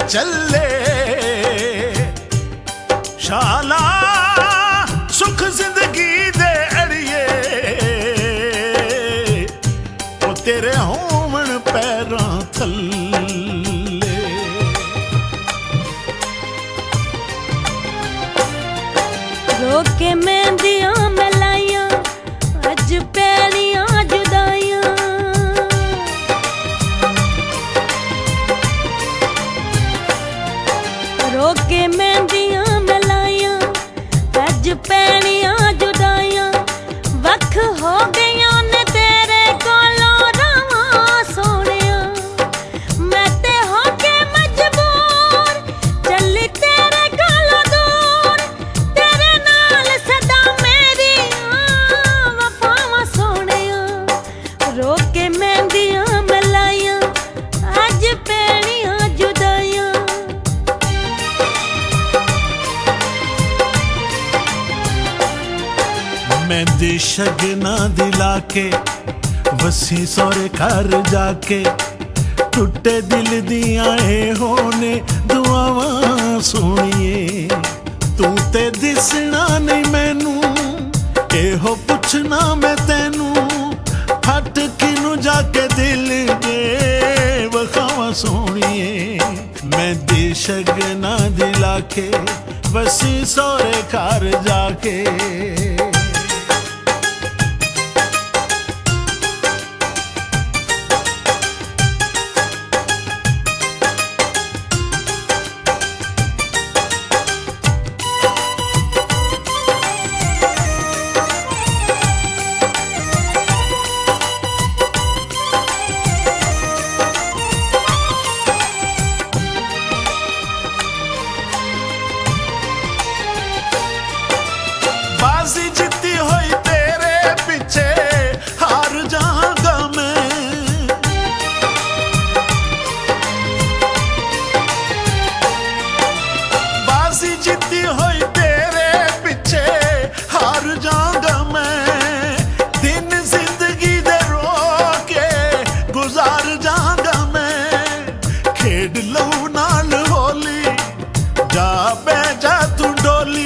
ਚੱਲੇ ਸ਼ਾਲਾ ਸੁਖ ਜ਼ਿੰਦਗੀ ਦੇ ਅੜੀਏ ਉਹ ਤੇਰੇ ਹੋਵਣ ਪੈਰਾਂ ਥੱਲੇ ਰੋਕੇ ਮਹਿੰਦੀਆਂ ਮਲਾਈਆਂ ਅੱਜ ਪੈਣੀਆਂ ਜੁਦਾਈਆਂ ਰੋਕੇ ਮਹਿੰਦੀਆਂ ਮਲਾਈਆਂ ਅੱਜ ਪੈਣੀਆਂ ਜੁਦਾਈਆਂ ਵੱਖ ਹੋ ਗਈਆਂ ਨੇ ਤੇਰੇ ਕੋਲੋਂ ਰਾਵਾਂ ਸੋਹਣਿਆ ਮੈਂ ਤੇ ਹੋ ਕੇ ਮਜਬੂਰ ਚੱਲੀ ਤੇਰੇ ਕੋਲੋਂ ਦੂਰ ਤੇਰੇ ਨਾਲ ਸਦਾ ਮੇਰੀਆਂ ਵਫਾਵਾਂ ਸੋਹਣਿਆ ਰੋਕੇ ਮਹਿੰਦੀਆਂ ਮਲਾਈਆਂ ਅੱਜ ਪੈਣੀਆਂ ਜੁਦਾਈਆਂ ਮਹਿੰਦੀ ਸ਼ਗਨਾ ਦਿਲਾ ਕੇ ਵਸੀ ਸੋਰੇ ਘਰ ਜਾ ਕੇ ਟੁੱਟੇ ਦਿਲ ਦੀਆਂ ਇਹੋ ਨੇ ਦੁਆਵਾਂ ਸੁਣੀਏ ਤੂੰ ਤੇ ਦਿਸਣਾ ਨਹੀਂ ਮੈਨੂੰ ਇਹੋ ਪੁੱਛਣਾ ਮੈਂ ਤੈਨੂੰ ਹੱਟ ਕਿਨੂੰ ਜਾ ਕੇ ਦਿਲ ਦੇ ਵਖਾਵਾਂ ਸੁਣੀਏ ਮਹਿੰਦੀ ਸ਼ਗਨਾ ਦਿਲਾ ਕੇ ਵਸੀ ਸੋਰੇ ਘਰ ਜਾ ਕੇ बाजी जीती हुई तेरे पीछे हार जाऊंगा मैं बाजी जीती हुई तेरे पीछे हार जाऊंगा मैं दिन जिंदगी दे रो के गुजार जाऊंगा मैं खेड लऊ नाल होली जा बह जा तू डोली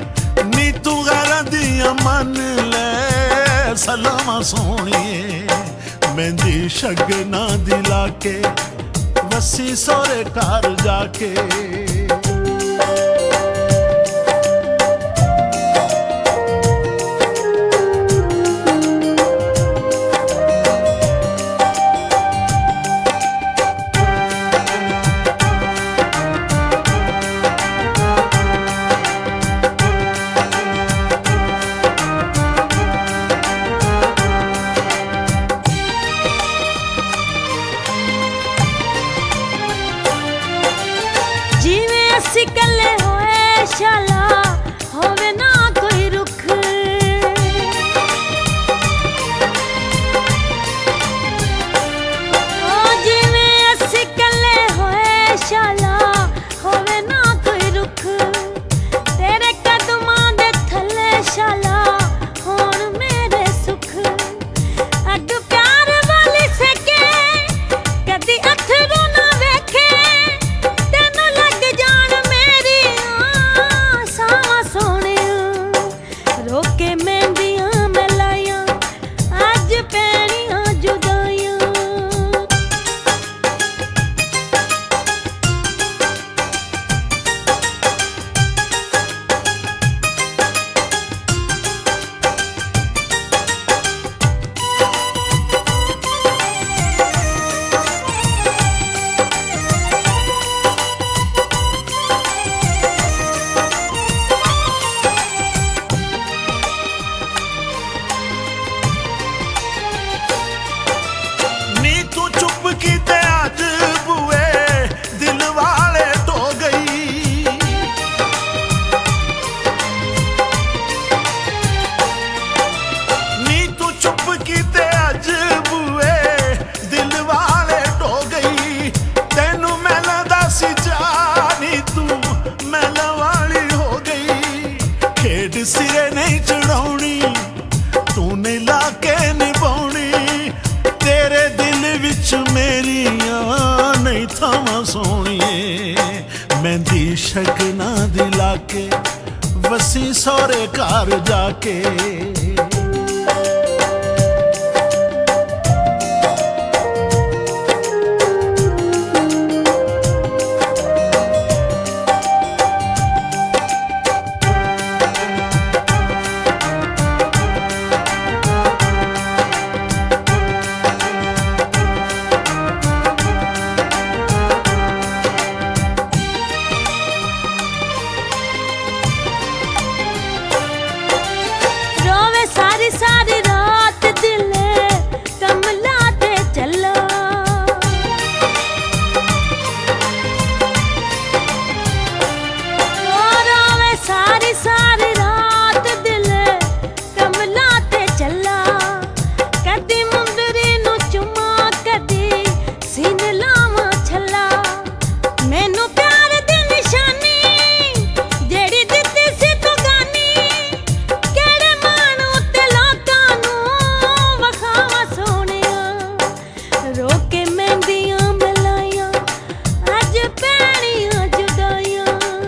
मन ले सलामा सोनिए मेहंदी शगना दिला के वसी सोरे घर जाके जीव सोरे घर जाके। सारी रात दिल कमलाते चला, रोवे सारी सारी रात दिल कमलाते चला। कदी मुंदरी नू चुमा कदी सीन लावा छला, मैनू प्यार दी निशानी जेड़ी दित्ती सी तू गानी, केड़े मानू रोके मेहंदियां मिलाइयां अज पैणियां जुदाइयां।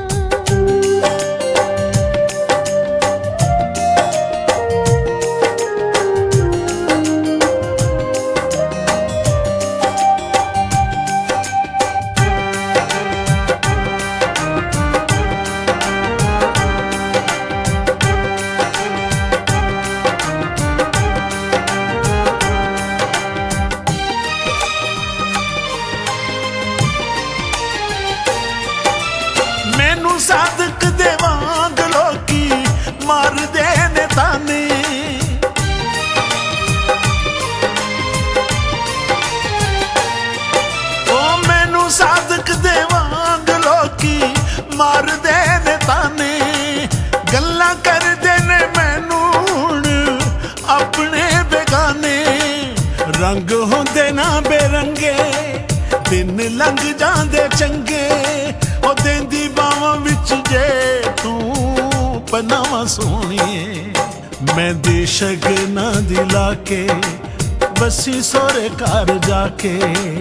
मैनू सादक दे वांग लोकी मार दे ने ताने, ओ मैनू सादक दे वांग लोकी मार दे ने ताने। गल्लां कर दे ने मैनू हुण अपने बेगाने, रंग होंदे ना बेरंगे दिन लंघ जांदे चंगे। ओ देंदी बावां विच जे तू पनावा सोहणीए, मैं दी शगना दिला के बसी सोरे घर जाके।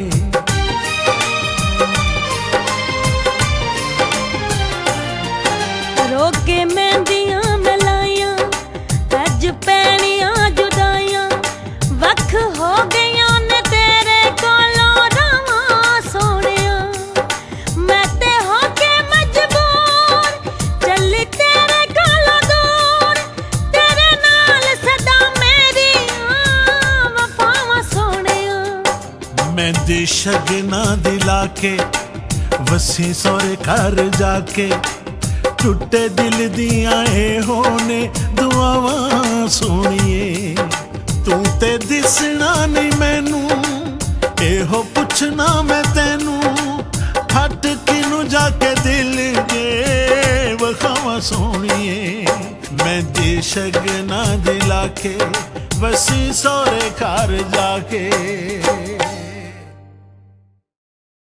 रोके मेहंदियां मिलाइयां अज पैणियां जुदाइयां, वख हो गईयां ने तेरे कोलों रावां सोहणिया। मैं ते हो के मजबूर चली तेरे कोलों दूर, तेरे नाल सदा मेरियां वफावां सोहणिया। मैं दी शगना दिला के वसी सोरे घर जाके, टुटे दिल दियां ए होने दुआवां सोहणीए। तू ते दिसना नहीं मैनू एहो पुछना मैं तैनू, हट किनू जाके दिल जे वखावां सोहणीए। मैं दी शगना दिला के वसी सोरे घर जाके।